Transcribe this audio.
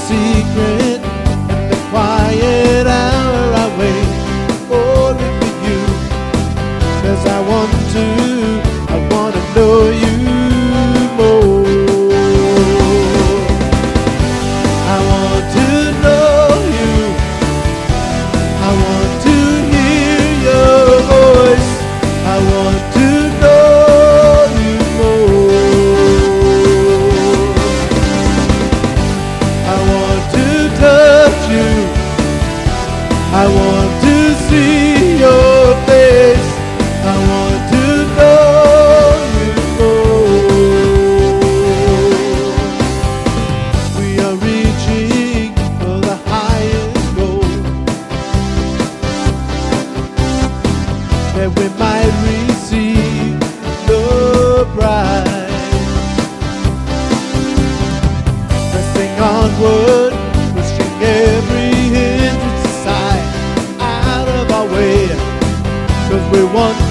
secret, in the quiet hour I wait only for you. 'Cause I want to know you more. I want to know you. I want to hear your voice. I want to know you more. I want to touch you. I want to see your face. I want to know you more. We are reaching for the highest goal, that we might receive the prize. Pressing onward, pushing every hindrance aside, out of our way, 'cause we want